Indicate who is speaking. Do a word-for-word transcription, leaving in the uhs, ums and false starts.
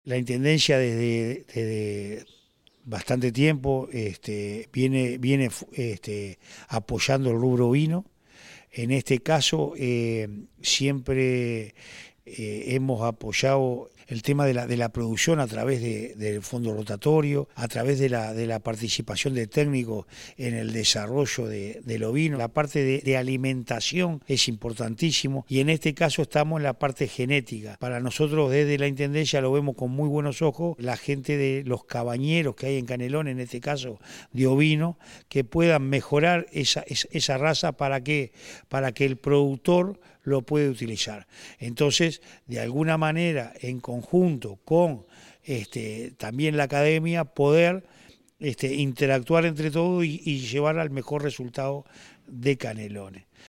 Speaker 1: La Intendencia desde, desde bastante tiempo este, viene, viene este, apoyando el rubro vino. En este caso eh, siempre eh, hemos apoyado el tema de la, de la producción a través de, del fondo rotatorio, a través de la, de la participación de técnicos en el desarrollo de, del ovino. La parte de, de alimentación es importantísimo y en este caso estamos en la parte genética. Para nosotros desde la Intendencia lo vemos con muy buenos ojos, la gente de los cabañeros que hay en Canelones, en este caso de ovino, que puedan mejorar esa, esa, esa raza para que, para que el productor lo puede utilizar. Entonces, de alguna manera, en conjunto con este, también la academia, poder este, interactuar entre todos y, y llevar al mejor resultado de Canelones.